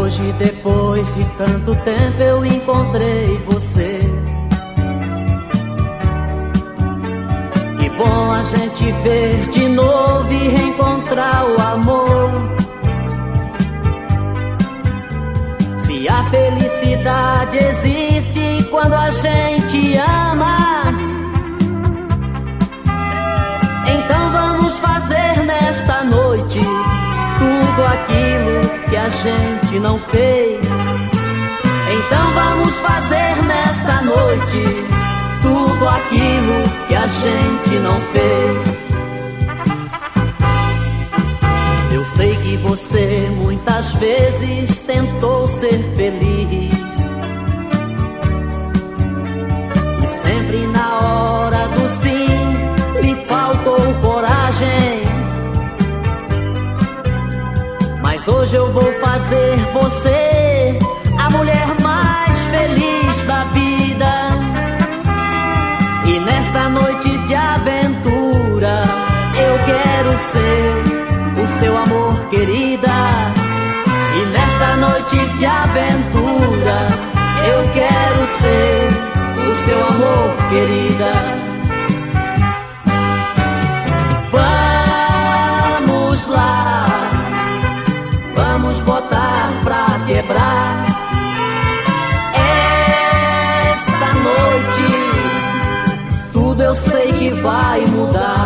Hoje, depois de tanto tempo, eu encontrei você. Que bom a gente ver de novo e reencontrar o amor. Se a felicidade existe quando a gente ama, então vamos fazer nesta noite tudo aquilo que a gente não fez. Então vamos fazer nesta noite tudo aquilo que a gente não fez. Eu sei que você muitas vezes tentou ser feliz, e sempre na hora do sim lhe faltou coragem. Mas hoje eu vou fazer você a mulher mais feliz da vida. E nesta noite de aventura eu quero ser o seu amor, querida. E nesta noite de aventura eu quero ser o seu amor, querida. Vamos lá, vamos botar pra quebrar. Esta noite tudo eu sei que vai mudar.